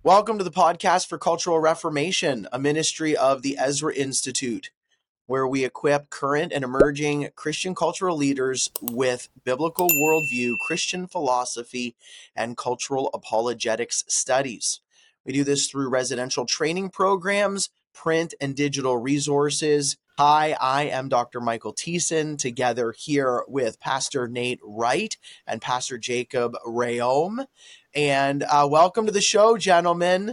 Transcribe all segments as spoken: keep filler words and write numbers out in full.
Welcome to the podcast for Cultural Reformation, a ministry of the Ezra Institute, where we equip current and emerging Christian cultural leaders with biblical worldview, Christian philosophy, and cultural apologetics studies. We do this through residential training programs, print and digital resources. Hi, I am Doctor Michael Thiessen, together here with Pastor Nate Wright and Pastor Jacob Rayom. And uh, welcome to the show, gentlemen.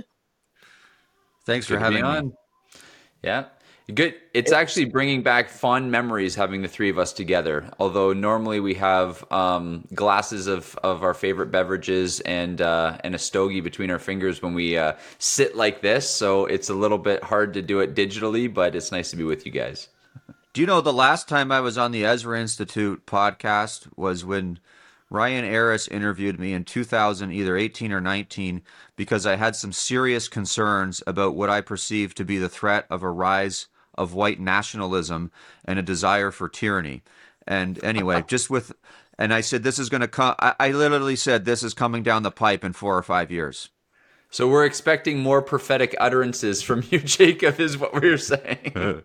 Thanks for having me. Yeah, good. It's, it's actually bringing back fond memories having the three of us together. Although normally we have um, glasses of, of our favorite beverages and uh, and a stogie between our fingers when we uh, sit like this. So it's a little bit hard to do it digitally, but it's nice to be with you guys. Do you know the last time I was on the Ezra Institute podcast was when Ryan Aris interviewed me in two thousand, either eighteen or nineteen, because I had some serious concerns about what I perceived to be the threat of a rise of white nationalism and a desire for tyranny. And anyway, just with, and I said, this is going to come, I, I literally said, this is coming down the pipe in four or five years. So we're expecting more prophetic utterances from you, Jacob, is what we're saying.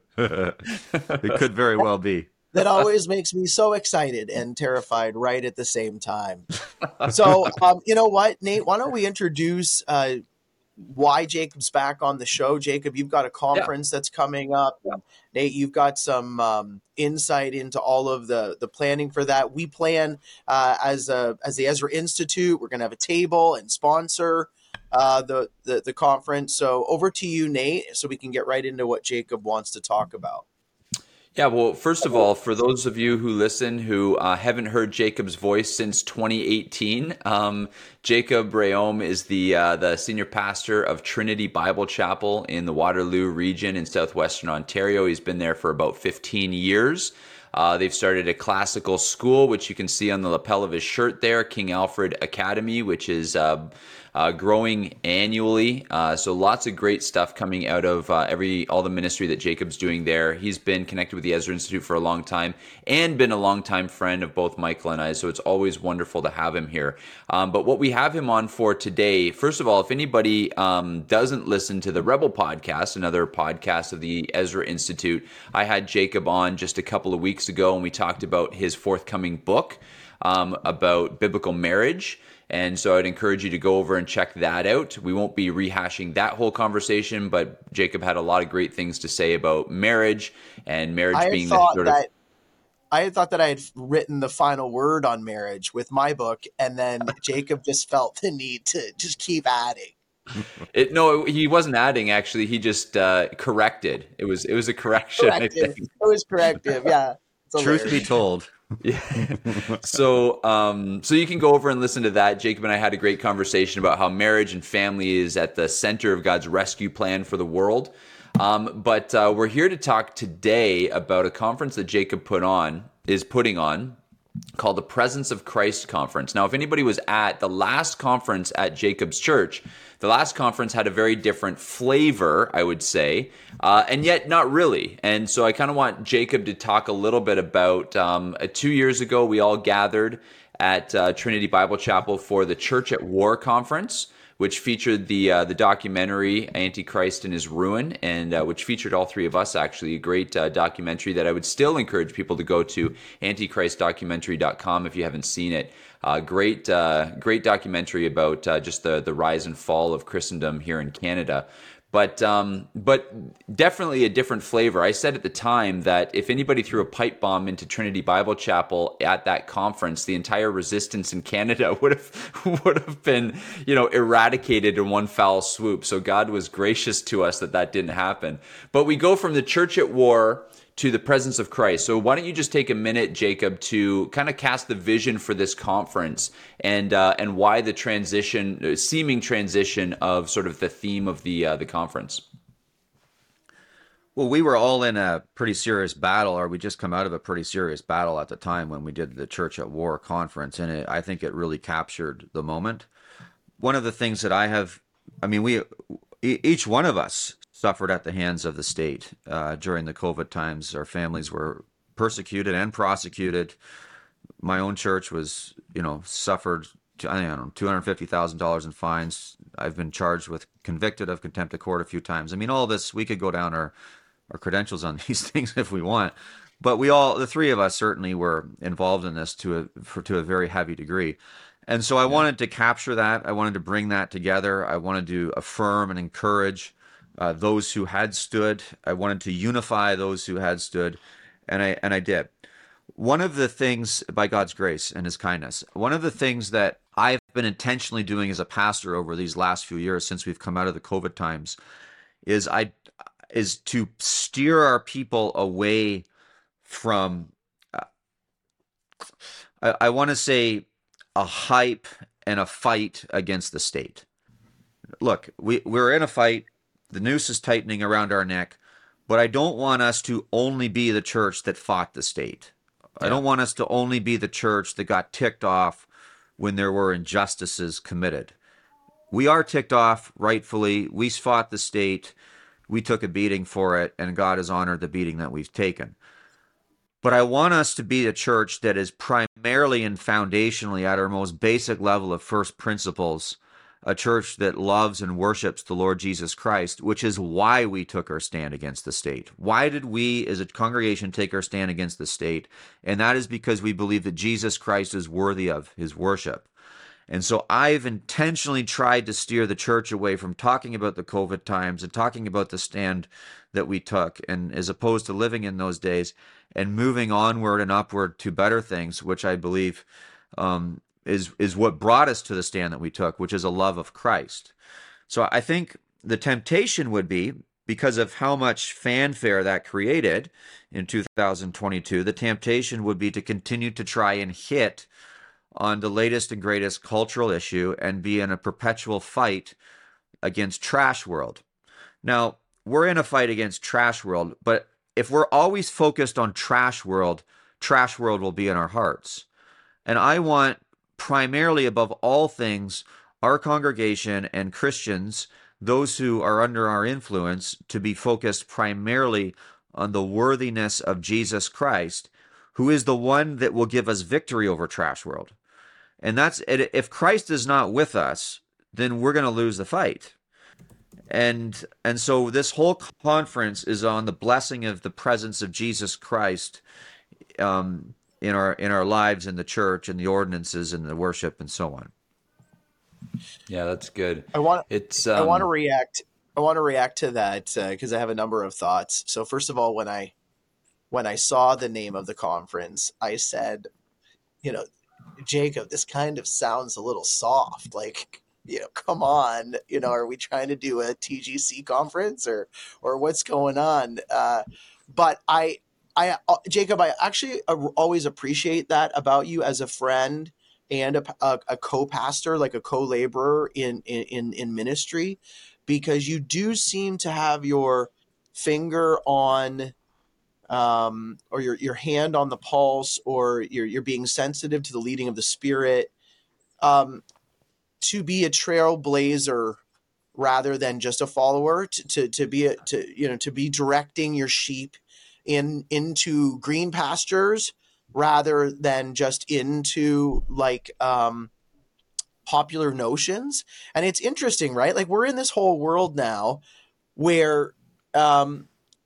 It could very well be. That always makes me so excited and terrified right at the same time. So, um, you know what, Nate, why don't we introduce uh, why Jacob's back on the show. Jacob, you've got a conference yeah. that's coming up. Yeah. Nate, you've got some um, insight into all of the, the planning for that. We plan uh, as a, as the Ezra Institute, we're going to have a table and sponsor uh, the, the, the conference. So over to you, Nate, so we can get right into what Jacob wants to talk about. Yeah, well, first of all, for those of you who listen who uh, haven't heard Jacob's voice since twenty eighteen, um, Jacob Rayom is the uh, the senior pastor of Trinity Bible Chapel in the Waterloo region in southwestern Ontario. He's been there for about fifteen years. Uh, they've started a classical school, which you can see on the lapel of his shirt there, King Alfred Academy, which is uh, uh, growing annually. Uh, so lots of great stuff coming out of uh, every all the ministry that Jacob's doing there. He's been connected with the Ezra Institute for a long time and been a longtime friend of both Michael and I. So it's always wonderful to have him here. Um, but what we have him on for today, first of all, if anybody um, doesn't listen to the Rebel podcast, another podcast of the Ezra Institute, I had Jacob on just a couple of weeks ago, and we talked about his forthcoming book um, about biblical marriage. And so I'd encourage you to go over and check that out. We won't be rehashing that whole conversation, but Jacob had a lot of great things to say about marriage and marriage I being thought the sort that, of... I had thought that I had written the final word on marriage with my book, and then Jacob just felt the need to just keep adding. It, no, he wasn't adding. Actually, he just uh, corrected. It was it was a correction. Corrective. I think. It was corrective. Yeah. Truth be told. Yeah. So, um, so you can go over and listen to that. Jacob and I had a great conversation about how marriage and family is at the center of God's rescue plan for the world. Um, but uh, we're here to talk today about a conference that Jacob put on is putting on called the Presence of Christ Conference. Now, if anybody was at the last conference at Jacob's church, the last conference had a very different flavor, I would say, uh, and yet not really. And so I kind of want Jacob to talk a little bit about um, uh, two years ago, we all gathered at uh, Trinity Bible Chapel for the Church at War Conference, which featured the uh, the documentary Antichrist and His Ruin, and uh, which featured all three of us, actually. A great uh, documentary that I would still encourage people to go to, antichrist documentary dot com, if you haven't seen it. Uh, great uh, great documentary about uh, just the, the rise and fall of Christendom here in Canada. But um, but definitely a different flavor. I said at the time that if anybody threw a pipe bomb into Trinity Bible Chapel at that conference, the entire resistance in Canada would have would have been, you know, eradicated in one foul swoop. So God was gracious to us that that didn't happen. But we go from the Church at War to the Presence of Christ. So why don't you just take a minute, Jacob, to kind of cast the vision for this conference and uh, and why the transition, seeming transition of sort of the theme of the uh, the conference. Well, we were all in a pretty serious battle, or we just come out of a pretty serious battle at the time when we did the Church at War conference, and it, I think it really captured the moment. One of the things that I have, I mean, we each one of us suffered at the hands of the state uh, during the COVID times. Our families were persecuted and prosecuted. My own church was, you know, suffered I don't know, two hundred fifty thousand dollars in fines. I've been charged with, convicted of contempt of court a few times. I mean, all this, we could go down our, our credentials on these things if we want. But we all, the three of us certainly were involved in this to a, for, to a very heavy degree. And so I yeah. wanted to capture that. I wanted to bring that together. I wanted to affirm and encourage uh, those who had stood. I wanted to unify those who had stood. And I, and I did. One of the things, by God's grace and his kindness, one of the things that I've been intentionally doing as a pastor over these last few years since we've come out of the COVID times is I is to steer our people away from, uh, I, I want to say, a hype and a fight against the state. Look, we, we're in a fight. The noose is tightening around our neck, but I don't want us to only be the church that fought the state. I don't want us to only be the church that got ticked off when there were injustices committed. We are ticked off, rightfully. We fought the state. We took a beating for it, and God has honored the beating that we've taken. But I want us to be a church that is primarily and foundationally at our most basic level of first principles, a church that loves and worships the Lord Jesus Christ, which is why we took our stand against the state. Why did we as a congregation take our stand against the state? And that is because we believe that Jesus Christ is worthy of his worship. And so I've intentionally tried to steer the church away from talking about the COVID times and talking about the stand that we took, and as opposed to living in those days and moving onward and upward to better things, which I believe um, is is what brought us to the stand that we took, which is a love of Christ. So I think the temptation would be, because of how much fanfare that created in two thousand twenty-two, the temptation would be to continue to try and hit on the latest and greatest cultural issue and be in a perpetual fight against trash world. Now, we're in a fight against trash world, but if we're always focused on trash world, trash world will be in our hearts. And I want, primarily above all things, our congregation and Christians, those who are under our influence, to be focused primarily on the worthiness of Jesus Christ, who is the one that will give us victory over trash world. And that's, if Christ is not with us, then we're going to lose the fight. And and so this whole conference is on the blessing of the presence of Jesus Christ um, in our in our lives, in the church, and the ordinances, and the worship, and so on. Yeah, that's good. I want it's. Um... I want to react. I want to react to that because uh, I have a number of thoughts. So first of all, when I when I saw the name of the conference, I said, you know, Jacob, this kind of sounds a little soft. Like, you know, come on, you know, are we trying to do a T G C conference or, or what's going on? Uh, but I, I, uh, Jacob, I actually uh, always appreciate that about you as a friend and a, a, a co-pastor, like a co-laborer in, in, in ministry, because you do seem to have your finger on, um, or your, your hand on the pulse, or you're, you're being sensitive to the leading of the Spirit, um, to be a trailblazer rather than just a follower, to, to, to be a, to, you know, to be directing your sheep in, into green pastures rather than just into like, um, popular notions. And it's interesting, right? Like, we're in this whole world now where, um,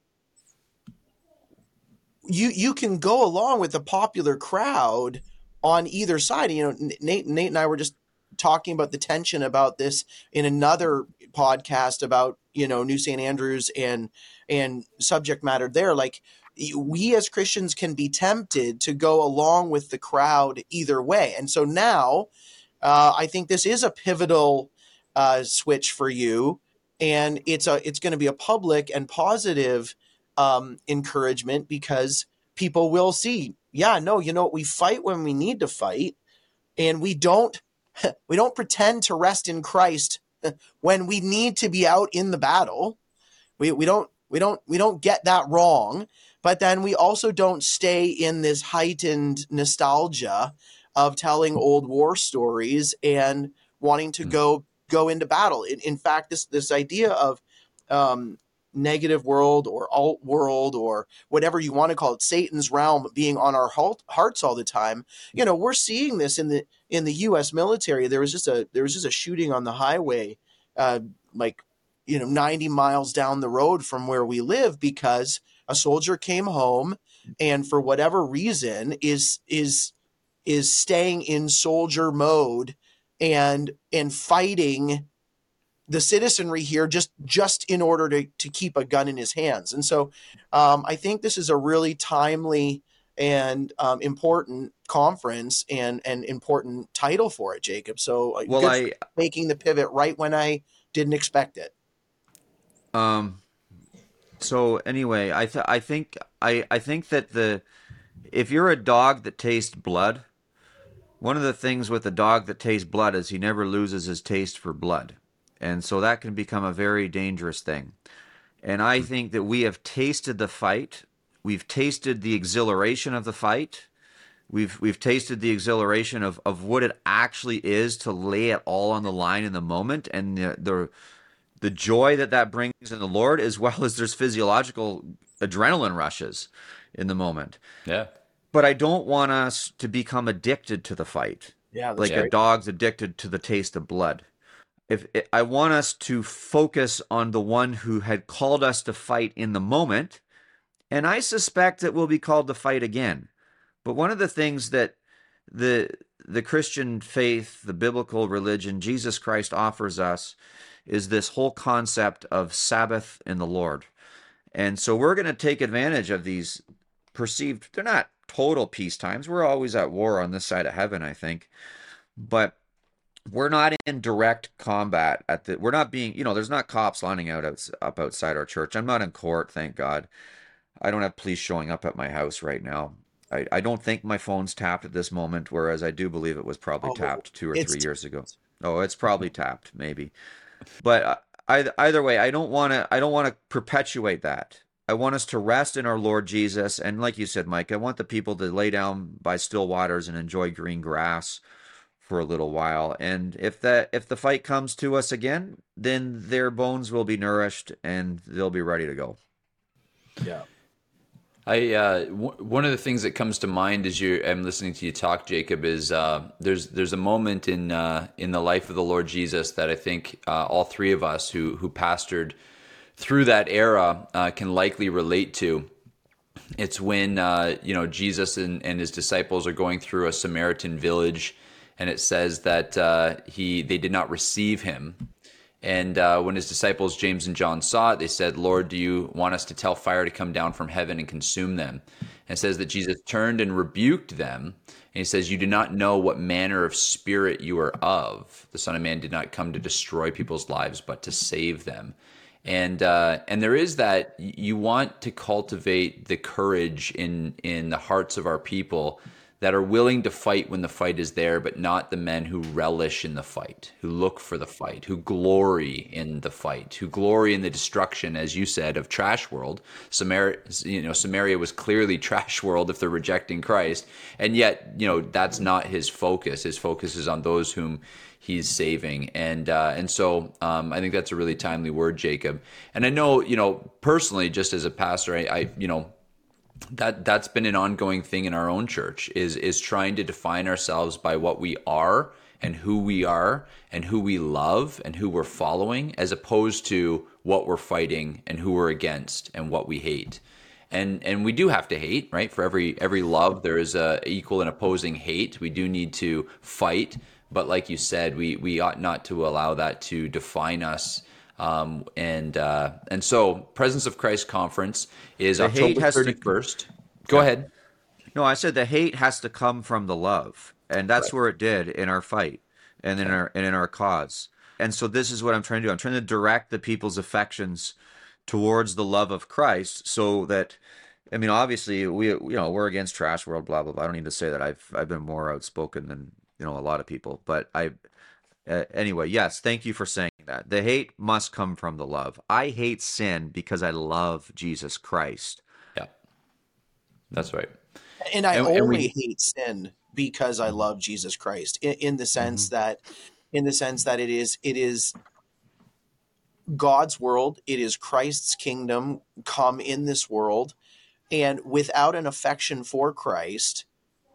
you, you can go along with the popular crowd on either side. You know, Nate, Nate and I were just talking about the tension about this in another podcast about, you know, New Saint Andrews and, and subject matter there. Like, we as Christians can be tempted to go along with the crowd either way. And so now uh, I think this is a pivotal uh, switch for you, and it's a, it's going to be a public and positive um, encouragement, because people will see, yeah, no, you know, we fight when we need to fight, and we don't, we don't pretend to rest in Christ when we need to be out in the battle. We we don't we don't we don't get that wrong, but then we also don't stay in this heightened nostalgia of telling old war stories and wanting to go go into battle. In, in fact, this this idea of um, negative world or alt world or whatever you want to call it, Satan's realm being on our hearts all the time. You know, we're seeing this in the in the U S military. There was just a there was just a shooting on the highway, uh, like you know, ninety miles down the road from where we live, because a soldier came home and for whatever reason is is is staying in soldier mode and and fighting the citizenry here just just in order to to keep a gun in his hands. And so um, I think this is a really timely and um, important conference and and important title for it, Jacob. So uh, Well, good I for making the pivot right when I didn't expect it. um so anyway, I th- I think I I think that the if you're a dog that tastes blood, one of the things with a dog that tastes blood is he never loses his taste for blood. And so that can become a very dangerous thing. And I think that we have tasted the fight. We've tasted the exhilaration of the fight. We've we've tasted the exhilaration of, of what it actually is to lay it all on the line in the moment, and the, the the joy that that brings in the Lord, as well as there's physiological adrenaline rushes in the moment. Yeah. But I don't want us to become addicted to the fight, Yeah, that's like a right. dog's addicted to the taste of blood. If I want us to focus on the one who had called us to fight in the moment, and I suspect that we'll be called to fight again. But one of the things that the the Christian faith, the biblical religion, Jesus Christ offers us is this whole concept of Sabbath in the Lord. And so we're going to take advantage of these perceived, they're not total peace times. We're always at war on this side of heaven, I think. But we're not in direct combat at the, we're not being, you know, there's not cops lining out up outside our church. I'm not in court, thank God. I don't have police showing up at my house right now. I, I don't think my phone's tapped at this moment, whereas I do believe it was probably Oh, tapped two or it's three years ago. Oh, it's probably tapped, maybe. But uh, either, either way, I don't want to. I don't want to perpetuate that. I want us to rest in our Lord Jesus, and like you said, Mike, I want the people to lay down by still waters and enjoy green grass for a little while. And if that if the fight comes to us again, then their bones will be nourished and they'll be ready to go. Yeah. I uh, w- one of the things that comes to mind as you I'm listening to you talk, Jacob, is uh, there's there's a moment in uh, in the life of the Lord Jesus that I think uh, all three of us who who pastored through that era uh, can likely relate to. It's when uh, you know Jesus and, and his disciples are going through a Samaritan village, and it says that uh, he they did not receive him. And uh, when his disciples, James and John, saw it, they said, "Lord, do you want us to tell fire to come down from heaven and consume them?" And it says that Jesus turned and rebuked them. And he says, "You do not know what manner of spirit you are of. The Son of Man did not come to destroy people's lives, but to save them." And uh, and there is that you want to cultivate the courage in in the hearts of our people that are willing to fight when the fight is there, but not the men who relish in the fight, who look for the fight, who glory in the fight, who glory in the destruction, as you said, of Trash World. Samaria, you know, Samaria was clearly Trash World if they're rejecting Christ, and yet, you know, that's not his focus. His focus is on those whom he's saving, and uh, and so um, I think that's a really timely word, Jacob. And I know, you know, personally, just as a pastor, I, I you know. that that's been an ongoing thing in our own church is is trying to define ourselves by what we are and who we are and who we love and who we're following, as opposed to what we're fighting and who we're against and what we hate. And and we do have to hate, right? For every every love, there is a equal and opposing hate. We do need to fight, but like you said, we we ought not to allow that to define us. Um, and uh, and so, Presence of Christ Conference is The hate October has to- thirty-first. Go ahead. No, I said the hate has to come from the love, and that's Right. where it did in our fight and in our and in our cause. And so this is what I'm trying to do. I'm trying to direct the people's affections towards the love of Christ, so that, I mean, obviously we you know we're against Trash World, blah blah blah. I don't need to say that. I've I've been more outspoken than you know a lot of people, but I. Uh, anyway, yes, thank you for saying that. The hate must come from the love. I hate sin because I love Jesus Christ. Yeah, that's right. And I And- only and we- hate sin because I love Jesus Christ, in, in the sense Mm-hmm. that, in the sense that it is, it is, God's world. It is Christ's kingdom come in this world. And without an affection for Christ,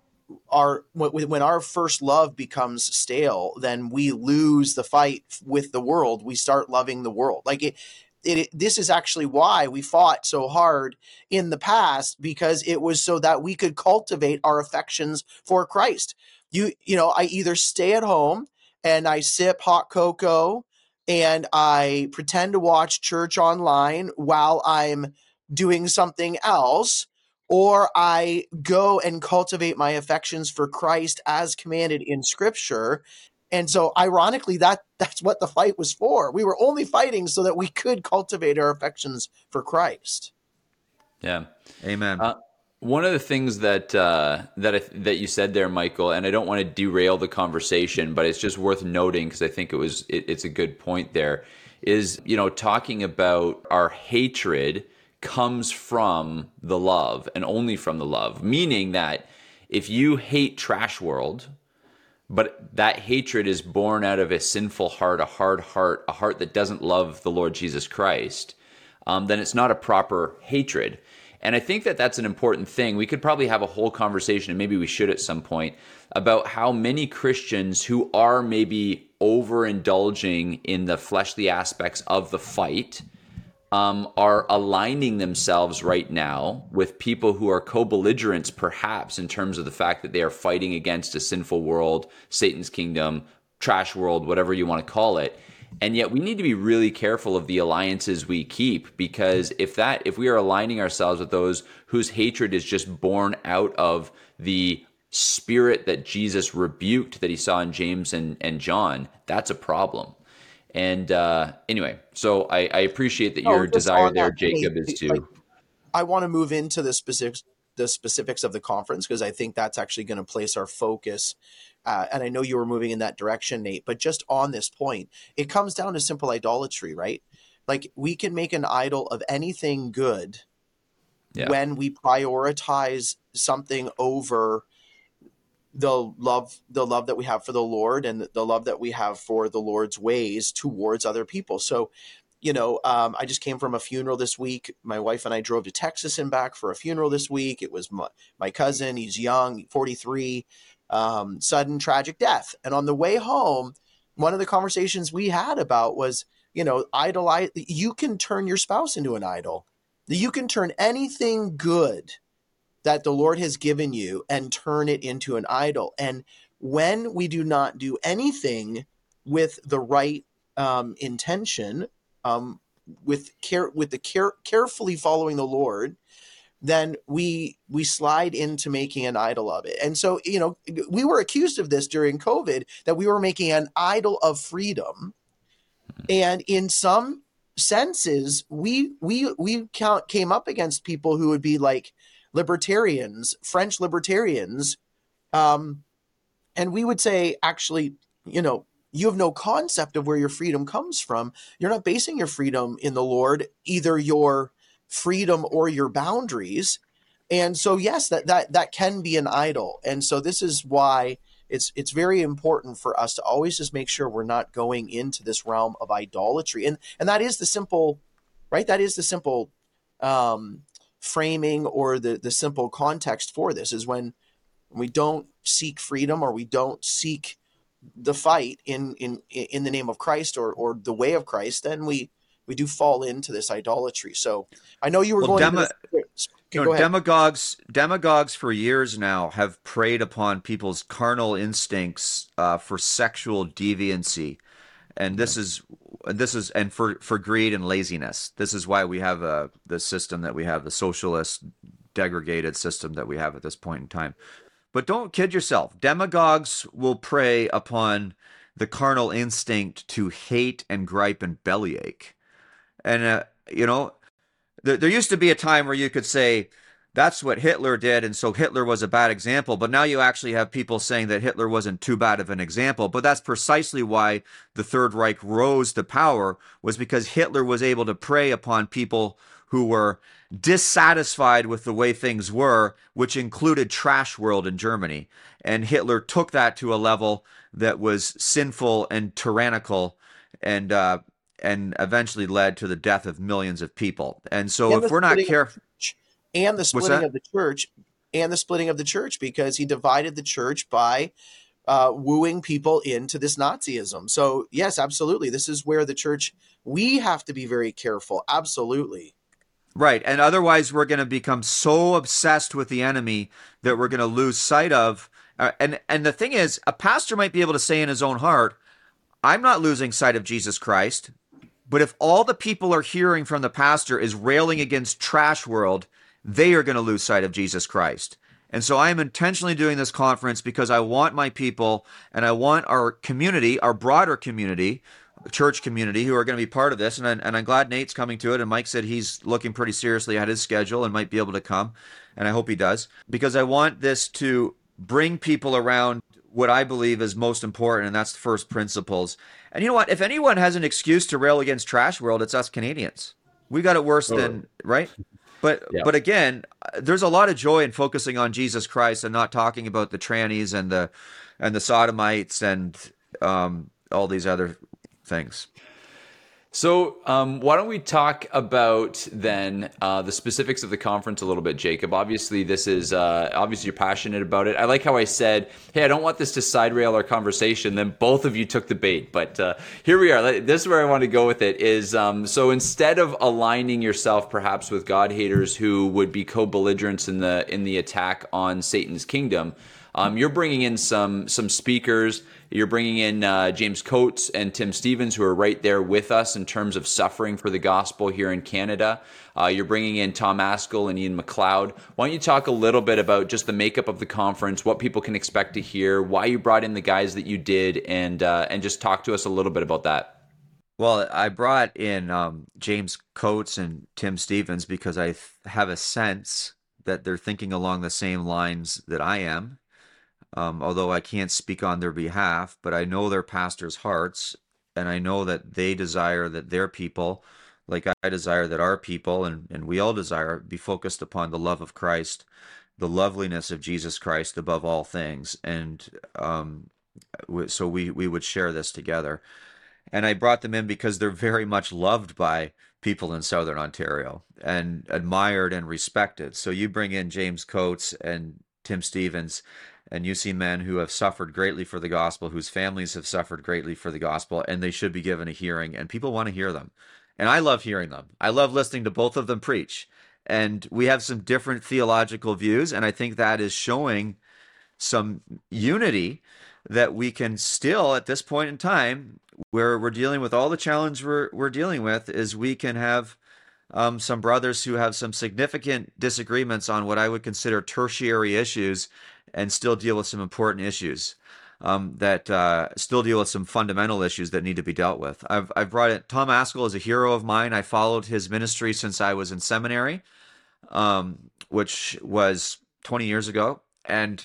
our when our first love becomes stale, then we lose the fight with the world. We start loving the world. Like it, it, it this is actually why we fought so hard in the past, because it was so that we could cultivate our affections for Christ. You, you know, I either stay at home and I sip hot cocoa and I pretend to watch church online while I'm doing something else, or I go and cultivate my affections for Christ as commanded in Scripture. And so ironically, that that's what the fight was for. We were only fighting so that we could cultivate our affections for Christ. Yeah. Amen. Uh, one of the things that uh, that I, that you said there, Michael, and I don't want to derail the conversation, but it's just worth noting because I think it was it, it's a good point there, is, you know, talking about our hatred comes from the love and only from the love, meaning that if you hate Trash World, but that hatred is born out of a sinful heart, a hard heart, a heart that doesn't love the Lord Jesus Christ, um, then it's not a proper hatred. And I think that that's an important thing. We could probably have a whole conversation, and maybe we should at some point, about how many Christians who are maybe overindulging in the fleshly aspects of the fight Um, are aligning themselves right now with people who are co-belligerents, perhaps, in terms of the fact that they are fighting against a sinful world, Satan's kingdom, trash world, whatever you want to call it. And yet we need to be really careful of the alliances we keep, because if that, if we are aligning ourselves with those whose hatred is just born out of the spirit that Jesus rebuked that he saw in James and, and John, that's a problem. And uh, anyway, so I, I appreciate that your Oh, desire there, Jacob, point, is to. like, I want to move into the specifics, the specifics of the conference, because I think that's actually going to place our focus. Uh, and I know you were moving in that direction, Nate. But just on this point, it comes down to simple idolatry, right? Like, we can make an idol of anything good yeah. when we prioritize something over the love, the love that we have for the Lord, and the love that we have for the Lord's ways towards other people. So, you know, um, I just came from a funeral this week. My wife and I drove to Texas and back for a funeral this week. It was my, my cousin. He's young, forty-three, um, sudden tragic death. And on the way home, one of the conversations we had about was, you know, idolize. You can turn your spouse into an idol. You can turn anything good that the Lord has given you and turn it into an idol. And when we do not do anything with the right um, intention, um, with care, with the care, carefully following the Lord, then we we slide into making an idol of it. And so, you know, we were accused of this during COVID, that we were making an idol of freedom. And in some senses, we we we count, came up against people who would be like libertarians, French libertarians, um, and we would say, actually, you know, you have no concept of where your freedom comes from. You're not basing your freedom in the Lord, either your freedom or your boundaries. And so, yes, that that that can be an idol. And so this is why it's it's very important for us to always just make sure we're not going into this realm of idolatry. And and that is the simple, right? That is the simple um framing, or the the simple context for this, is when we don't seek freedom, or we don't seek the fight in in in the name of Christ, or or the way of Christ, then we we do fall into this idolatry. So I know you were well, going demo- to this. You know, demagogues demagogues for years now have preyed upon people's carnal instincts uh, for sexual deviancy, and this is this is and for, for greed and laziness. This is why we have uh, the system that we have, the socialist, degraded system that we have at this point in time. But don't kid yourself. Demagogues will prey upon the carnal instinct to hate and gripe and bellyache, and uh, you know. There used to be a time where you could say, that's what Hitler did, and so Hitler was a bad example. But now you actually have people saying that Hitler wasn't too bad of an example. But that's precisely why the Third Reich rose to power, was because Hitler was able to prey upon people who were dissatisfied with the way things were, which included Trash World in Germany. And Hitler took that to a level that was sinful and tyrannical, and uh, and eventually led to the death of millions of people. And so And the if we're not splitting of careful, the church, and the what's splitting that? of the church, and the splitting of the church, because he divided the church by uh, wooing people into this Nazism. So yes, absolutely, this is where the church, we have to be very careful. Absolutely. Right. And otherwise, we're going to become so obsessed with the enemy that we're going to lose sight of. Uh, and, and the thing is, a pastor might be able to say in his own heart, I'm not losing sight of Jesus Christ. But if all the people are hearing from the pastor is railing against trash world, they are going to lose sight of Jesus Christ. And so I am intentionally doing this conference because I want my people and I want our community, our broader community, church community, who are going to be part of this. And, I, and I'm glad Nate's coming to it. And Mike said he's looking pretty seriously at his schedule and might be able to come. And I hope he does, because I want this to bring people around what I believe is most important, and that's the first principles. And you know what? If anyone has an excuse to rail against trash world, it's us Canadians. We got it worse than, right? But Yeah. but again, there's a lot of joy in focusing on Jesus Christ and not talking about the trannies and the and the sodomites and um, all these other things. So um, why don't we talk about then uh, the specifics of the conference a little bit, Jacob? Obviously, this is uh, obviously you're passionate about it. I like how I said, "Hey, I don't want this to side rail our conversation." Then both of you took the bait, but uh, here we are. This is where I want to go with it. Is um, so instead of aligning yourself perhaps with God haters who would be co-belligerents in the in the attack on Satan's kingdom, um, you're bringing in some some speakers. You're bringing in uh, James Coates and Tim Stevens, who are right there with us in terms of suffering for the gospel here in Canada. Uh, you're bringing in Tom Askell and Ian McLeod. Why don't you talk a little bit about just the makeup of the conference, what people can expect to hear, why you brought in the guys that you did, and uh, and just talk to us a little bit about that. Well, I brought in um, James Coates and Tim Stevens because I th- have a sense that they're thinking along the same lines that I am. Um, although I can't speak on their behalf, but I know their pastors' hearts, and I know that they desire that their people, like I desire that our people, and, and we all desire, be focused upon the love of Christ, the loveliness of Jesus Christ above all things. And um, so we, we would share this together. And I brought them in because they're very much loved by people in Southern Ontario and admired and respected. So you bring in James Coates and Tim Stevens, and you see men who have suffered greatly for the gospel, whose families have suffered greatly for the gospel, and they should be given a hearing, and people want to hear them. And I love hearing them. I love listening to both of them preach. And we have some different theological views, and I think that is showing some unity that we can still, at this point in time, where we're dealing with all the challenge we're, we're dealing with, is we can have um, some brothers who have some significant disagreements on what I would consider tertiary issues, and still deal with some important issues um, that uh, still deal with some fundamental issues that need to be dealt with. I've I've brought it. Tom Askell is a hero of mine. I followed his ministry since I was in seminary, um, which was twenty years ago, and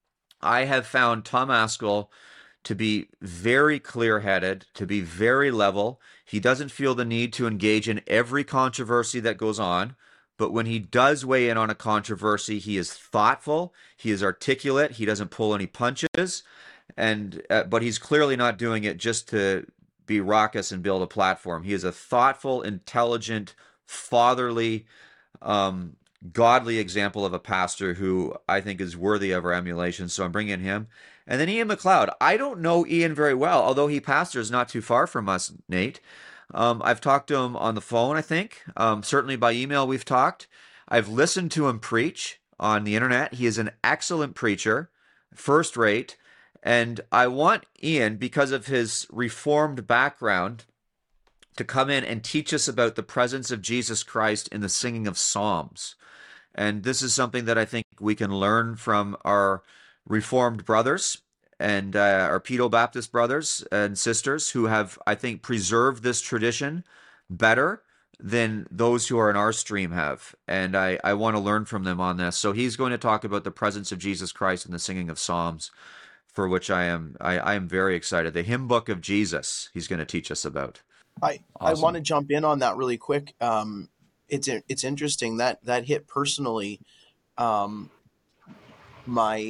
I have found Tom Askell to be very clear-headed, to be very level. He doesn't feel the need to engage in every controversy that goes on. But when he does weigh in on a controversy, he is thoughtful, he is articulate, he doesn't pull any punches, and uh, but he's clearly not doing it just to be raucous and build a platform. He is a thoughtful, intelligent, fatherly, um, godly example of a pastor who I think is worthy of our emulation. So I'm bringing him. And then Ian McLeod. I don't know Ian very well, although he pastors not too far from us, Nate. Um, I've talked to him on the phone, I think. Um, certainly by email we've talked. I've listened to him preach on the internet. He is an excellent preacher, first rate. And I want Ian, because of his Reformed background, to come in and teach us about the presence of Jesus Christ in the singing of psalms. And this is something that I think we can learn from our Reformed brothers and uh, our Pedo-Baptist brothers and sisters who have, I think, preserved this tradition better than those who are in our stream have. And I, I want to learn from them on this. So he's going to talk about the presence of Jesus Christ in the singing of psalms, for which I am I, I am very excited. The hymn book of Jesus he's going to teach us about. I, Awesome. I want to jump in on that really quick. Um, it's it's interesting that that hit personally um, my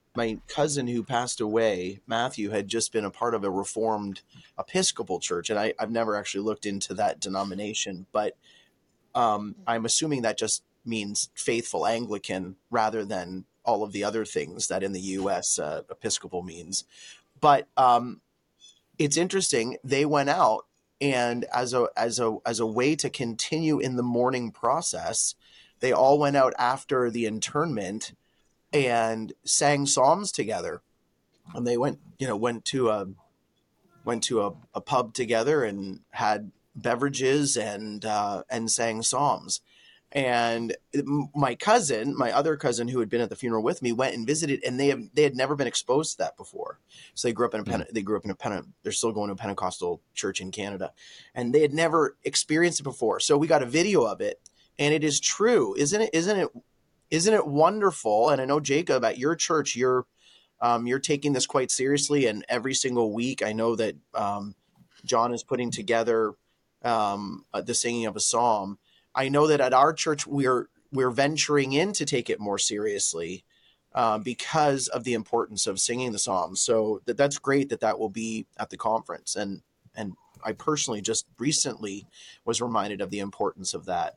my cousin who passed away, Matthew, had just been a part of a Reformed Episcopal church, and I, I've never actually looked into that denomination, but um, I'm assuming that just means faithful Anglican rather than all of the other things that in the U S uh, Episcopal means. But um, it's interesting. They went out, and as a as a as a way to continue in the mourning process, they all went out after the internment and sang psalms together. And they went, you know, went to a went to a, a pub together and had beverages and uh, and sang psalms. And my cousin, my other cousin who had been at the funeral with me, went and visited, and they have they had never been exposed to that before. So they grew up in a Pente- mm. they grew up in a Pente- they're still going to a Pentecostal church in Canada, and they had never experienced it before. So we got a video of it, and it is true, isn't it? Isn't it? Isn't it wonderful? And I know, Jacob, at your church, you're um, you're taking this quite seriously, and every single week, I know that um, John is putting together um, uh, the singing of a psalm. I know that at our church, we're we're venturing in to take it more seriously uh, because of the importance of singing the psalms. So that that's great that that will be at the conference, and and I personally just recently was reminded of the importance of that.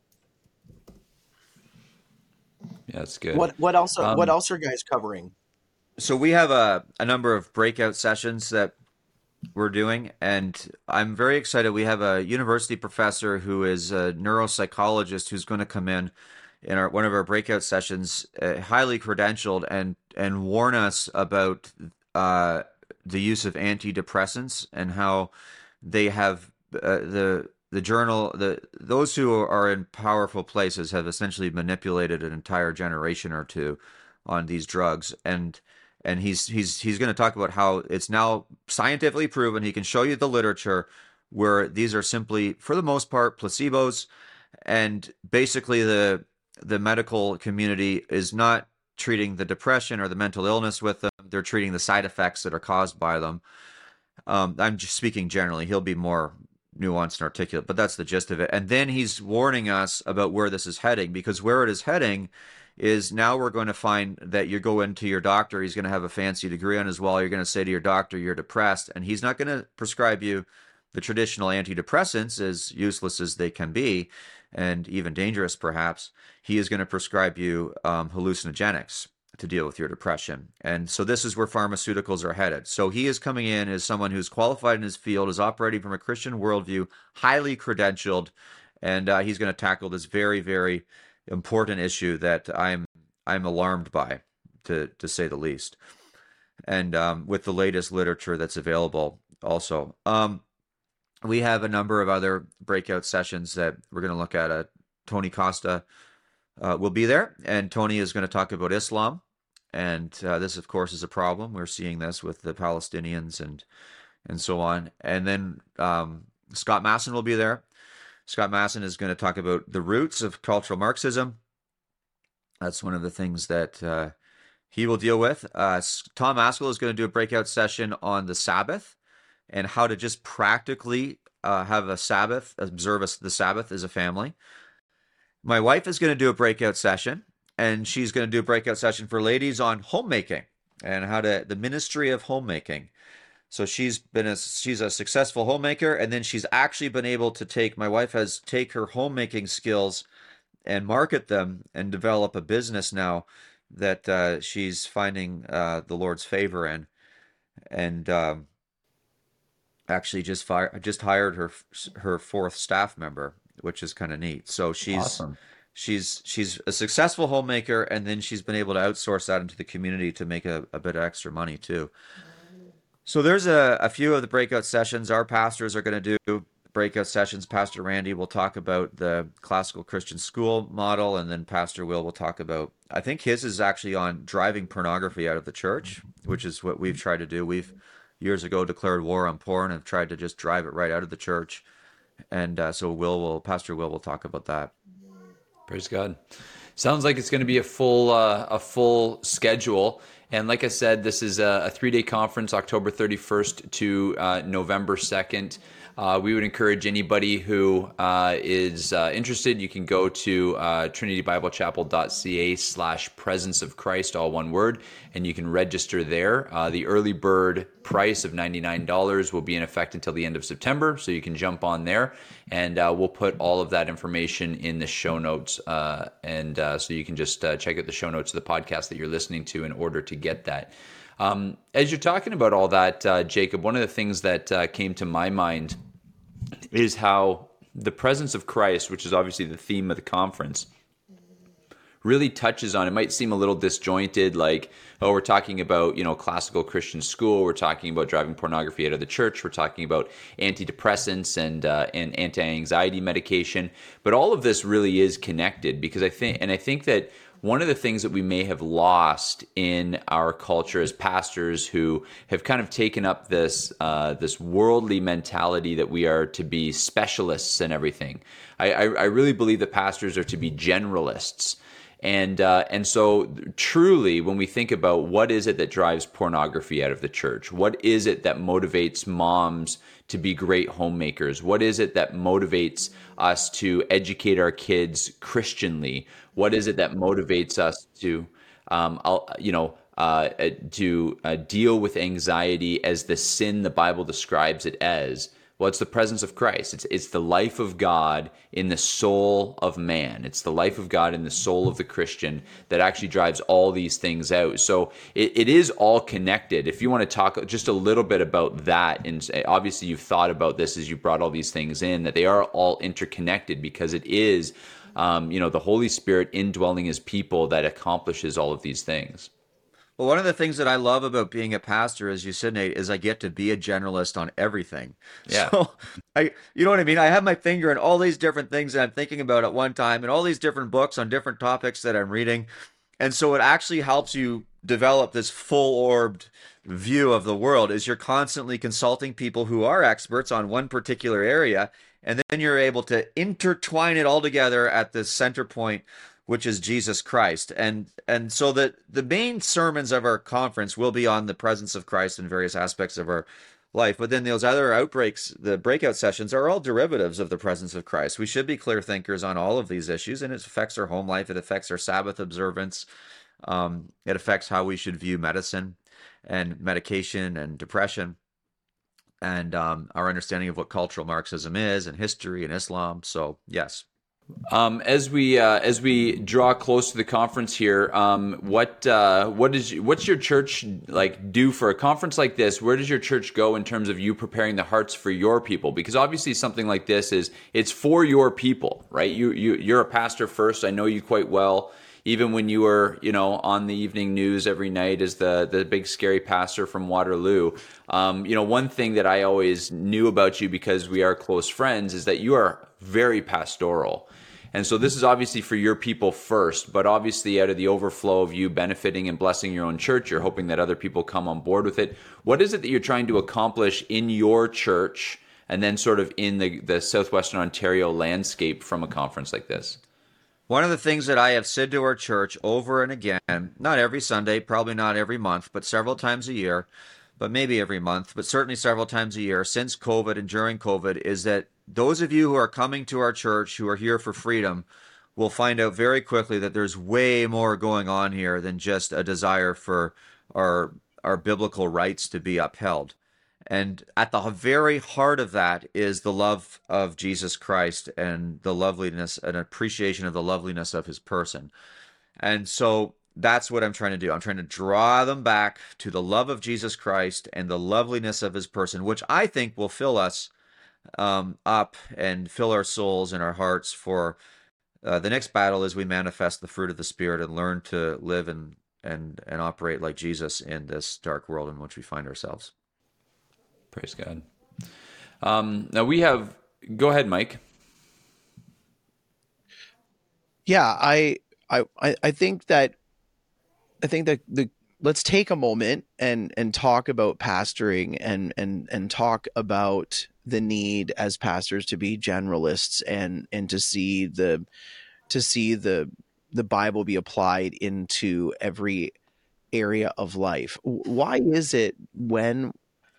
Yeah, that's good. What what else? Um, what else are guys covering? So we have a a number of breakout sessions that we're doing, and I'm very excited. We have a university professor who is a neuropsychologist who's going to come in in our one of our breakout sessions, uh, highly credentialed, and and warn us about uh, the use of antidepressants and how they have uh, the the journal the those who are in powerful places have essentially manipulated an entire generation or two on these drugs. and And he's he's he's going to talk about how it's now scientifically proven. He can show you the literature where these are simply, for the most part, placebos, and basically the the medical community is not treating the depression or the mental illness with them. They're treating the side effects that are caused by them. Um, I'm just speaking generally. He'll be more nuanced and articulate, but that's the gist of it. And then he's warning us about where this is heading, because where it is heading is now we're going to find that you go into your doctor, he's going to have a fancy degree on his wall, you're going to say to your doctor you're depressed, and he's not going to prescribe you the traditional antidepressants, as useless as they can be, and even dangerous perhaps. He is going to prescribe you um, hallucinogenics to deal with your depression. And so this is where pharmaceuticals are headed. So he is coming in as someone who's qualified in his field, is operating from a Christian worldview, highly credentialed, and uh, he's going to tackle this very, very important issue that I'm I'm alarmed by, to to say the least, and um, with the latest literature that's available. Also, um, we have a number of other breakout sessions that we're going to look at. Uh, Tony Costa uh, will be there, and Tony is going to talk about Islam, and uh, this, of course, is a problem. We're seeing this with the Palestinians and and so on. And then um, Scott Masson will be there. Scott Masson is going to talk about the roots of cultural Marxism. That's one of the things that uh, he will deal with. Uh, Tom Askell is going to do a breakout session on the Sabbath and how to just practically uh, have a Sabbath, observe the Sabbath as a family. My wife is going to do a breakout session, and she's going to do a breakout session for ladies on homemaking and how to, the ministry of homemaking. So she's been a she's a successful homemaker, and then she's actually been able to take, my wife has take her homemaking skills and market them and develop a business now that uh, she's finding uh, the Lord's favor in, and um, actually just fire just hired her her fourth staff member, which is kind of neat. So she's awesome. she's she's a successful homemaker, and then she's been able to outsource that into the community to make a, a bit of extra money too. So there's a, a few of the breakout sessions. Our pastors are going to do breakout sessions. Pastor Randy will talk about the classical Christian school model, and then Pastor Will will talk about, I think his is actually on driving pornography out of the church, which is what we've tried to do. We've years ago declared war on porn and have tried to just drive it right out of the church. And uh, so Will will, Pastor Will will talk about that. Praise God. Sounds like it's going to be a full uh, a full schedule. And like I said, this is a, a three-day conference, October thirty-first to uh, November second. Uh, we would encourage anybody who uh, is uh, interested, you can go to uh, trinitybiblechapel.ca slash presence of Christ, all one word, and you can register there. Uh, the early bird price of ninety-nine dollars will be in effect until the end of September, so you can jump on there, and uh, we'll put all of that information in the show notes, uh, and uh, so you can just uh, check out the show notes of the podcast that you're listening to in order to get that. Um, as you're talking about all that, uh, Jacob, one of the things that uh, came to my mind is how the presence of Christ, which is obviously the theme of the conference, really touches on, it might seem a little disjointed, like, oh, we're talking about, you know, classical Christian school, we're talking about driving pornography out of the church, we're talking about antidepressants and uh, and anti-anxiety medication, but all of this really is connected, because I think, and I think that one of the things that we may have lost in our culture as pastors who have kind of taken up this uh, this worldly mentality that we are to be specialists in everything. I, I, I really believe that pastors are to be generalists. And uh, and so truly, when we think about what is it that drives pornography out of the church, what is it that motivates moms to be great homemakers, what is it that motivates us to educate our kids Christianly, what is it that motivates us to, um, you know, uh, to uh, deal with anxiety as the sin the Bible describes it as? Well, it's the presence of Christ. It's it's the life of God in the soul of man. It's the life of God in the soul of the Christian that actually drives all these things out. So it, it is all connected. If you want to talk just a little bit about that, and obviously you've thought about this as you brought all these things in, that they are all interconnected, because it is, um, you know, the Holy Spirit indwelling His people that accomplishes all of these things. Well, one of the things that I love about being a pastor, as you said, Nate, is I get to be a generalist on everything. Yeah. So I, you know what I mean? I have my finger in all these different things that I'm thinking about at one time, and all these different books on different topics that I'm reading. And so it actually helps you develop this full-orbed view of the world, is you're constantly consulting people who are experts on one particular area, and then you're able to intertwine it all together at the center point, which is Jesus Christ. And and so that the main sermons of our conference will be on the presence of Christ in various aspects of our life. But then those other outbreaks, the breakout sessions, are all derivatives of the presence of Christ. We should be clear thinkers on all of these issues, and it affects our home life. It affects our Sabbath observance. Um, it affects how we should view medicine and medication and depression, and um, our understanding of what cultural Marxism is, and history and Islam. So yes. Um, as we uh, as we draw close to the conference here, um, what uh, what is what's your church like do for a conference like this? Where does your church go in terms of you preparing the hearts for your people? Because obviously something like this is it's for your people, right? You you you're a pastor first. I know you quite well. Even when you were, you know, on the evening news every night as the the big scary pastor from Waterloo, um, you know, one thing that I always knew about you, because we are close friends, is that you are very pastoral. And so this is obviously for your people first, but obviously out of the overflow of you benefiting and blessing your own church, you're hoping that other people come on board with it. What is it that you're trying to accomplish in your church and then sort of in the, the Southwestern Ontario landscape from a conference like this? One of the things that I have said to our church over and again, not every Sunday, probably not every month, but several times a year, but maybe every month, but certainly several times a year since COVID and during COVID, is that those of you who are coming to our church, who are here for freedom, will find out very quickly that there's way more going on here than just a desire for our our biblical rights to be upheld. And at the very heart of that is the love of Jesus Christ and the loveliness and appreciation of the loveliness of his person. And so that's what I'm trying to do. I'm trying to draw them back to the love of Jesus Christ and the loveliness of his person, which I think will fill us um, up and fill our souls and our hearts for uh, the next battle as we manifest the fruit of the Spirit and learn to live and, and, and operate like Jesus in this dark world in which we find ourselves. Praise God. Um, now we have, go ahead, Mike. Yeah, I, I, I think that, I think that the, let's take a moment and, and talk about pastoring and, and, and talk about the need as pastors to be generalists and, and to see the, to see the, the Bible be applied into every area of life. Why is it when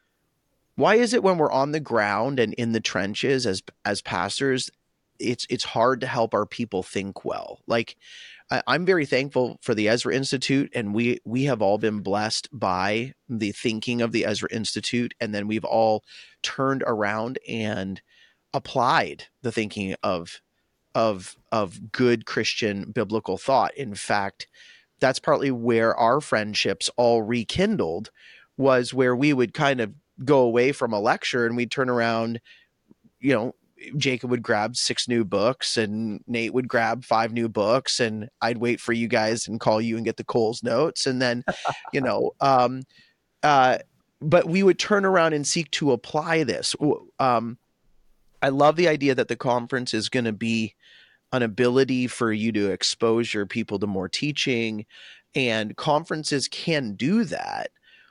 why is it when we're on the ground and in the trenches as as pastors, it's it's hard to help our people think well? Like, I, I'm very thankful for the Ezra Institute, and we we have all been blessed by the thinking of the Ezra Institute, and then we've all turned around and applied the thinking of of of good Christian biblical thought. In fact, that's partly where our friendships all rekindled, was where we would kind of go away from a lecture and we'd turn around, you know, Jacob would grab six new books and Nate would grab five new books, and I'd wait for you guys and call you and get the Coles notes. And then, you know, um, uh, but we would turn around and seek to apply this. Um, I love the idea that the conference is going to be an ability for you to expose your people to more teaching, and conferences can do that.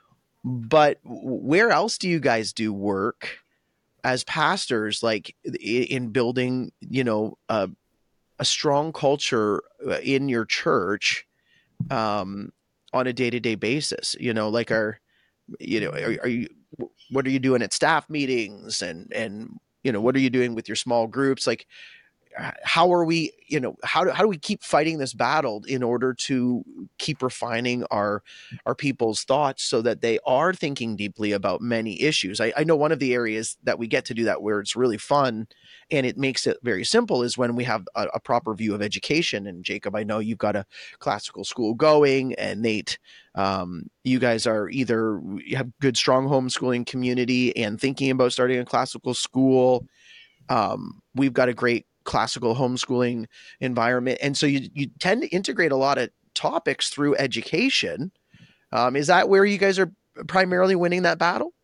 But where else do you guys do work as pastors, like in building, you know, uh, a strong culture in your church um, on a day-to-day basis? You know, like are, you know, are, are you, what are you doing at staff meetings, and, and, you know, what are you doing with your small groups? Like, how are we, you know, how do, how do we keep fighting this battle in order to keep refining our, our people's thoughts so that they are thinking deeply about many issues? I, I know one of the areas that we get to do that where it's really fun and it makes it very simple is when we have a, a proper view of education. And Jacob, I know you've got a classical school going, and Nate, um, you guys are either you have good, strong homeschooling community and thinking about starting a classical school. Um, we've got a great classical homeschooling environment. And so you, you tend to integrate a lot of topics through education. Um, is that where you guys are primarily winning that battle?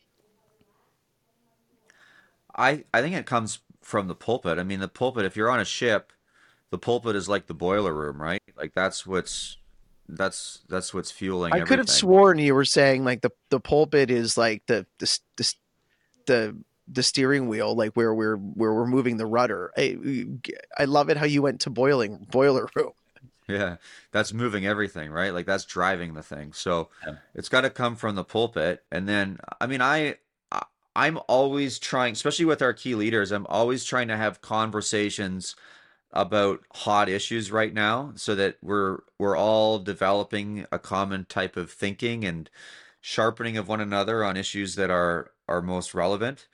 I, I think it comes from the pulpit. I mean, the pulpit, if you're on a ship, the pulpit is like the boiler room, right? Like that's what's, that's, that's what's fueling I everything. could have sworn you were saying like the, the pulpit is like the, the, the, the the steering wheel, like where we're where we're moving the rudder. I, I love it how you went to boiling boiler room. Yeah, that's moving everything, right? Like that's driving the thing. So Yeah. it's got to come from the pulpit. And then, I mean, I, I I'm always trying, especially with our key leaders, I'm always trying to have conversations about hot issues right now, so that we're we're all developing a common type of thinking and sharpening of one another on issues that are are most relevant.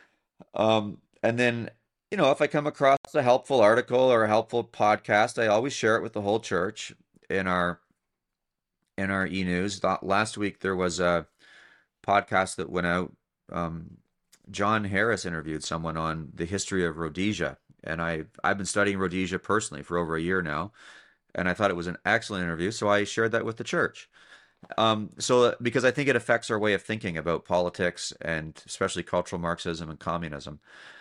Um, and then, you know, if I come across a helpful article or a helpful podcast, I always share it with the whole church in our in our e-news. Last week there was a podcast that went out. Um, John Harris interviewed someone on the history of Rhodesia, and I I've been studying Rhodesia personally for over a year now, and I thought it was an excellent interview, so I shared that with the church. Um, so because I think it affects our way of thinking about politics, and especially cultural Marxism and communism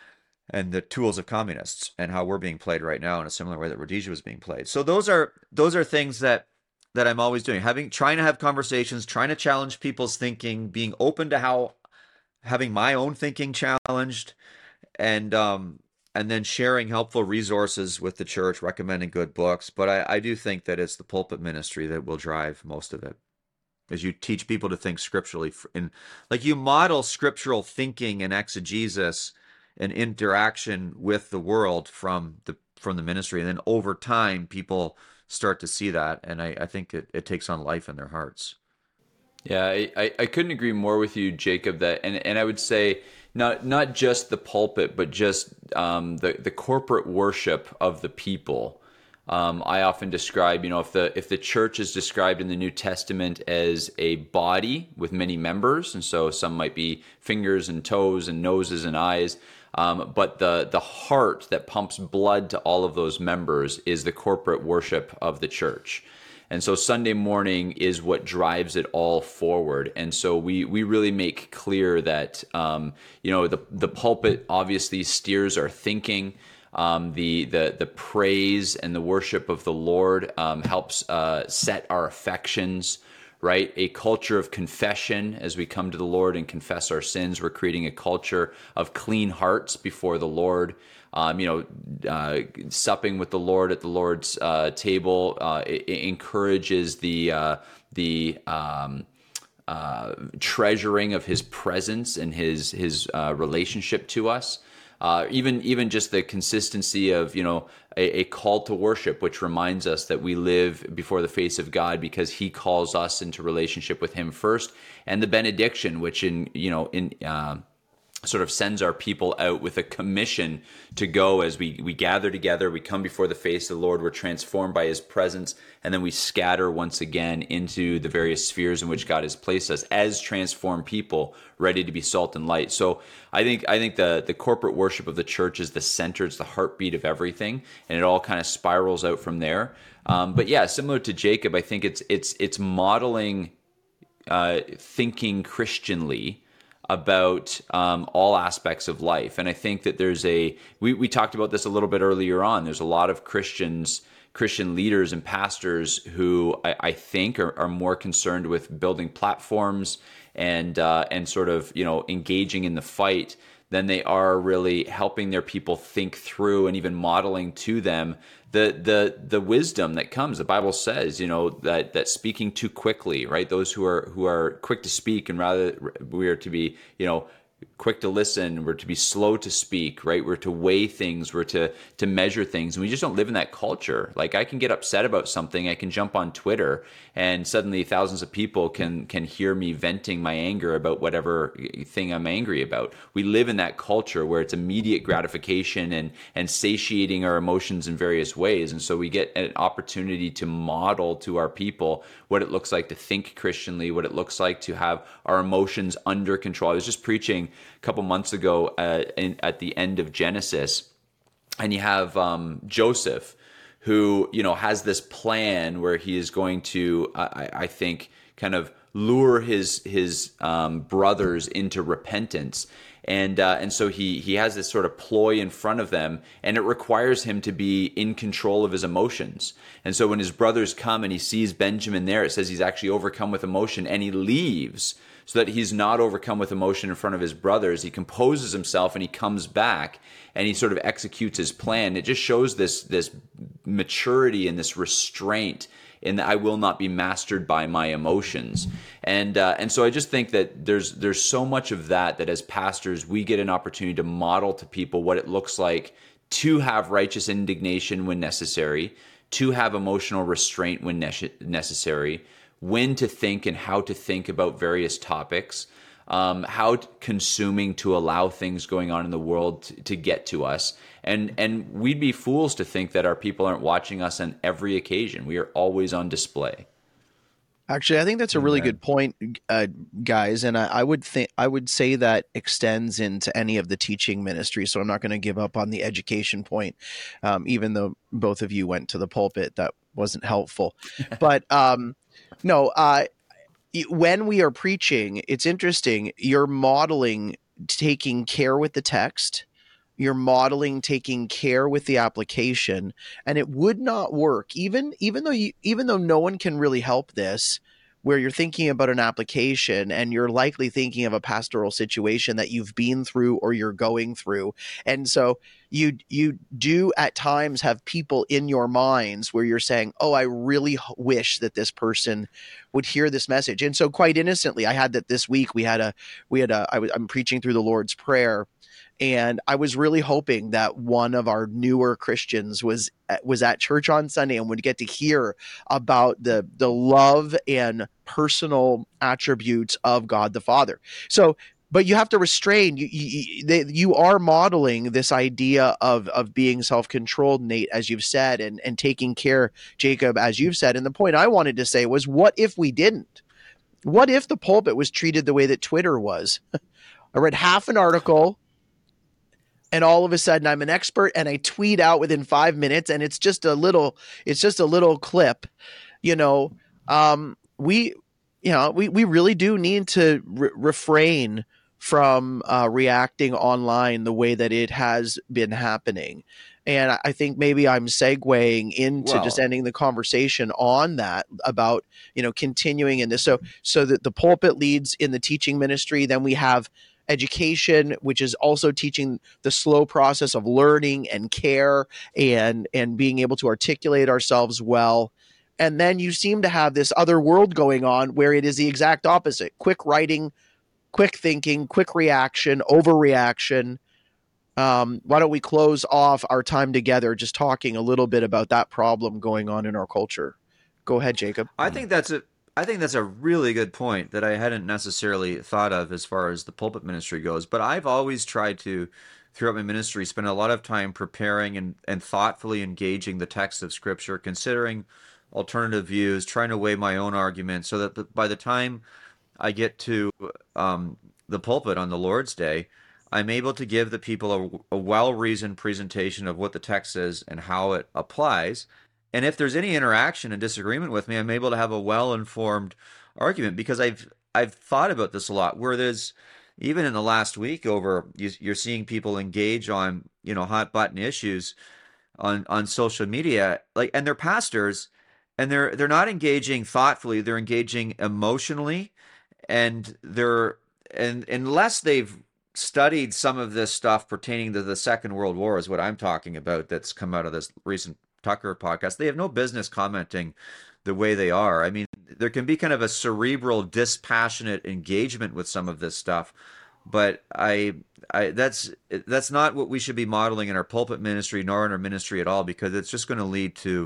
and the tools of communists, and how we're being played right now in a similar way that Rhodesia was being played. So those are those are things that that I'm always doing, having trying to have conversations, trying to challenge people's thinking, being open to how having my own thinking challenged, and um and then sharing helpful resources with the church, recommending good books. But I, I do think that it's the pulpit ministry that will drive most of it, as you teach people to think scripturally, in like you model scriptural thinking and exegesis and interaction with the world from the from the ministry, and then over time people start to see that, and I, I think it, it takes on life in their hearts. Yeah, I, I, I couldn't agree more with you, Jacob. That and, and I would say not not just the pulpit, but just um, the the corporate worship of the people. Um, I often describe, you know, if the if the church is described in the New Testament as a body with many members, and so some might be fingers and toes and noses and eyes, um, but the the heart that pumps blood to all of those members is the corporate worship of the church. And so Sunday morning is what drives it all forward. And so we we really make clear that, um, you know, the the pulpit obviously steers our thinking. Um, the the the praise and the worship of the Lord um, helps uh, set our affections, right? A culture of confession as we come to the Lord and confess our sins. We're creating a culture of clean hearts before the Lord. Um, you know, uh, supping with the Lord at the Lord's uh, table uh, it, it encourages the uh, the um, uh, treasuring of his presence and his his uh, relationship to us. Uh, even even just the consistency of, you know, a, a call to worship, which reminds us that we live before the face of God because he calls us into relationship with him first, and the benediction, which in you know in uh, sort of sends our people out with a commission to go as we, we gather together, we come before the face of the Lord, we're transformed by his presence, and then we scatter once again into the various spheres in which God has placed us as transformed people, ready to be salt and light. So I think I think the, the corporate worship of the church is the center, it's the heartbeat of everything, and it all kind of spirals out from there. Um, but yeah, similar to Jacob, I think it's it's it's modeling uh, thinking Christianly about um, all aspects of life. And I think that there's a, we, we talked about this a little bit earlier on, there's a lot of Christians, Christian leaders and pastors who I, I think are, are more concerned with building platforms and uh, and sort of, you know, engaging in the fight than they are really helping their people think through and even modeling to them the the the wisdom that comes. The Bible says, you know, that that speaking too quickly, right? Those who are who are quick to speak, and rather we are to be, you know, quick to listen, we're to be slow to speak, right? We're to weigh things, we're to to measure things. And we just don't live in that culture. Like, I can get upset about something, I can jump on Twitter, and suddenly thousands of people can can hear me venting my anger about whatever thing I'm angry about. We live in that culture where it's immediate gratification and and satiating our emotions in various ways. And so we get an opportunity to model to our people what it looks like to think Christianly, what it looks like to have our emotions under control. I was just preaching a couple months ago uh, in, at the end of Genesis, and you have um, Joseph, who, you know, has this plan where he is going to, I, I think, kind of lure his his um, brothers into repentance. And uh, and so he he has this sort of ploy in front of them, and it requires him to be in control of his emotions. And so when his brothers come and he sees Benjamin there, it says he's actually overcome with emotion, and he leaves so that he's not overcome with emotion in front of his brothers. He composes himself and he comes back and he sort of executes his plan. It just shows this this maturity and this restraint in that I will not be mastered by my emotions. And uh, and so I just think that there's there's so much of that, that as pastors, we get an opportunity to model to people what it looks like to have righteous indignation when necessary, to have emotional restraint when ne- necessary, when to think and how to think about various topics, um, how t- consuming to allow things going on in the world t- to get to us. And and we'd be fools to think that our people aren't watching us on every occasion. We are always on display. Actually, I think that's a really good point, uh, guys. And I, I would think I would say that extends into any of the teaching ministry. So I'm not going to give up on the education point, um, even though both of you went to the pulpit. That wasn't helpful. But um, no, uh, when we are preaching, it's interesting. You're modeling taking care with the text. You're modeling taking care with the application, and it would not work even even though you even though no one can really help this, where you're thinking about an application and you're likely thinking of a pastoral situation that you've been through or you're going through. And so you you do at times have people in your minds where you're saying, oh, I really wish that this person would hear this message. And so quite innocently, I had that this week. We had a we had a I was I'm preaching through the Lord's Prayer. And I was really hoping that one of our newer Christians was was at church on Sunday and would get to hear about the the love and personal attributes of God the Father. So, but you have to restrain. You you, they, you are modeling this idea of of being self-controlled, Nate, as you've said, and and taking care, Jacob, as you've said. And the point I wanted to say was, what if we didn't? What if the pulpit was treated the way that Twitter was? I read half an article, and all of a sudden I'm an expert and I tweet out within five minutes and it's just a little, it's just a little clip, you know, um, we, you know, we, we really do need to re- refrain from uh, reacting online the way that it has been happening. And I think maybe I'm segueing into Wow. just ending the conversation on that about, you know, continuing in this. So, so that the pulpit leads in the teaching ministry, then we have education, which is also teaching the slow process of learning and care and and being able to articulate ourselves well. And then you seem to have this other world going on where it is the exact opposite. Quick writing, quick thinking, quick reaction, overreaction. Um, why don't we close off our time together just talking a little bit about that problem going on in our culture? Go ahead, Jacob. I think that's a I think that's a really good point that I hadn't necessarily thought of as far as the pulpit ministry goes. But I've always tried to, throughout my ministry, spend a lot of time preparing and, and thoughtfully engaging the text of Scripture, considering alternative views, trying to weigh my own arguments, so that by the time I get to um, the pulpit on the Lord's Day, I'm able to give the people a, a well-reasoned presentation of what the text is and how it applies. And if there's any interaction and disagreement with me, I'm able to have a well-informed argument, because I've I've thought about this a lot. Where there's, even in the last week, over you, you're seeing people engage on, you know, hot button issues on on social media, like, and they're pastors, and they're they're not engaging thoughtfully. They're engaging emotionally, and they're and unless they've studied some of this stuff pertaining to the Second World War, is what I'm talking about, that's come out of this recent Tucker podcast, they have no business commenting the way they are. I mean, there can be kind of a cerebral, dispassionate engagement with some of this stuff, but I, I that's that's not what we should be modeling in our pulpit ministry, nor in our ministry at all, because it's just going to lead to,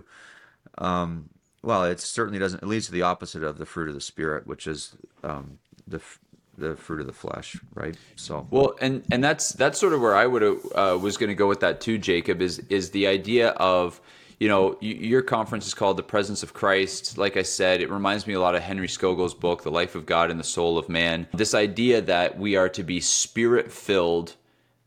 um, well, it certainly doesn't. It leads to the opposite of the fruit of the Spirit, which is um, the the fruit of the flesh, right? So well, and and that's that's sort of where I would uh, was going to go with that too, Jacob. Is is the idea of, you know, your conference is called The Presence of Christ. Like I said, it reminds me a lot of Henry Scougal's book, The Life of God and the Soul of Man. This idea that we are to be spirit-filled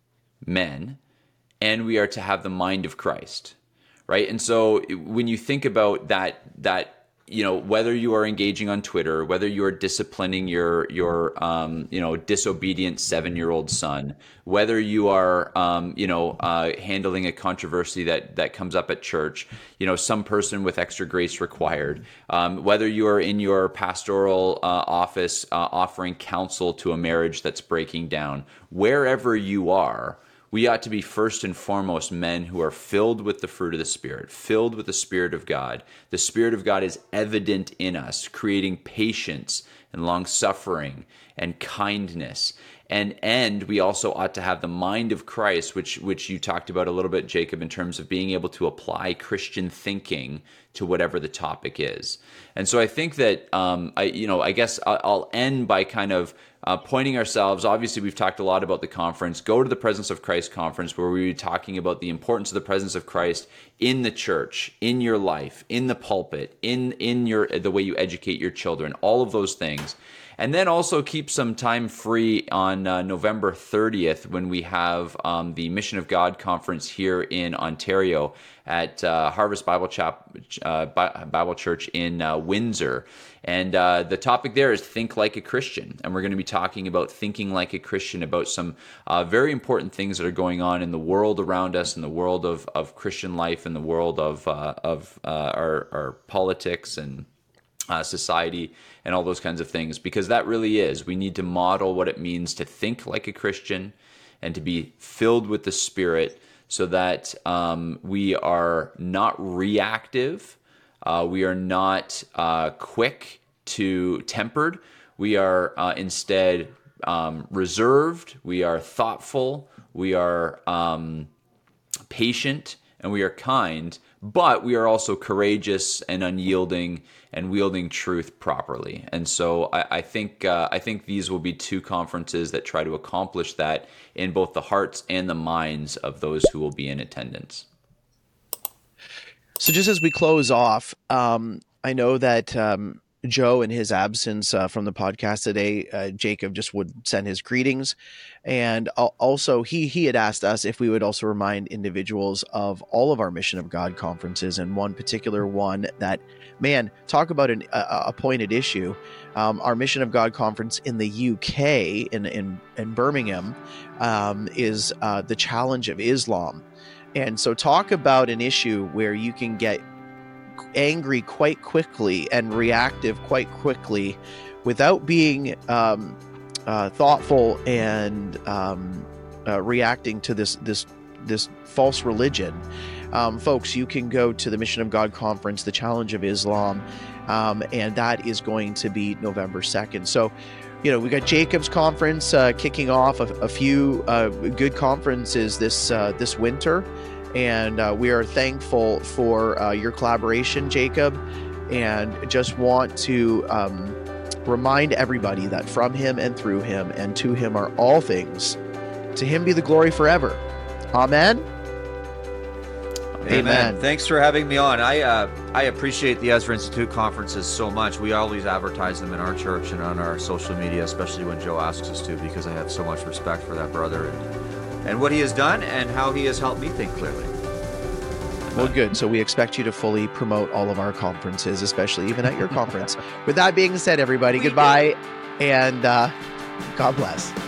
men, and we are to have the mind of Christ, right? And so when you think about that, that you know, whether you are engaging on Twitter, whether you are disciplining your your um, you know, disobedient seven-year-old son, whether you are um, you know uh, handling a controversy that that comes up at church, you know, some person with extra grace required, um, whether you are in your pastoral uh, office uh, offering counsel to a marriage that's breaking down, wherever you are, we ought to be first and foremost men who are filled with the fruit of the Spirit, filled with the Spirit of God. The Spirit of God is evident in us, creating patience and long-suffering and kindness. And and we also ought to have the mind of Christ, which which you talked about a little bit, Jacob, in terms of being able to apply Christian thinking to whatever the topic is. And so I think that, um, I you know, I guess I'll end by kind of Uh, pointing ourselves, obviously we've talked a lot about the conference. Go to the Presence of Christ conference, where we're talking about the importance of the presence of Christ in the church, in your life, in the pulpit, in in your the way you educate your children, all of those things. And then also keep some time free on uh, November thirtieth, when we have um, the Mission of God conference here in Ontario at uh, Harvest Bible, Chap- uh, Bible Church in uh, Windsor. And uh, the topic there is Think Like a Christian. And we're going to be talking about thinking like a Christian, about some uh, very important things that are going on in the world around us, in the world of, of Christian life, in the world of, uh, of uh, our, our politics and Uh, society and all those kinds of things, because that really is, we need to model what it means to think like a Christian and to be filled with the Spirit, so that um, we are not reactive, uh, we are not uh, quick to tempered, we are uh, instead um, reserved, we are thoughtful, we are um, patient, and we are kind, but we are also courageous and unyielding and wielding truth properly. And so I, I think uh, I think these will be two conferences that try to accomplish that in both the hearts and the minds of those who will be in attendance. So just as we close off, um, I know that um, Joe, in his absence uh, from the podcast today, uh, Jacob just would send his greetings. And also he he had asked us if we would also remind individuals of all of our Mission of God conferences, and one particular one that, man, talk about an, a, a pointed issue. Um, our Mission of God conference in the U K, in, in, in Birmingham, um, is uh, the challenge of Islam. And so talk about an issue where you can get angry quite quickly and reactive quite quickly without being um, uh, thoughtful and um, uh, reacting to this this this false religion. um, folks, you can go to the Mission of God Conference, the Challenge of Islam, um, and that is going to be November second. So, you know, we got Jacob's conference uh, kicking off, a, a few uh, good conferences this uh, this winter, and uh, we are thankful for uh, your collaboration, Jacob, and just want to um, remind everybody that from him and through him and to him are all things. To him be the glory forever. Amen. Amen. Amen. Thanks for having me on. I uh, I appreciate the Ezra Institute conferences so much. We always advertise them in our church and on our social media, especially when Joe asks us to, because I have so much respect for that brother and, and what he has done and how he has helped me think clearly. Well, good. So we expect you to fully promote all of our conferences, especially even at your conference. With that being said, everybody, goodbye, and uh, God bless.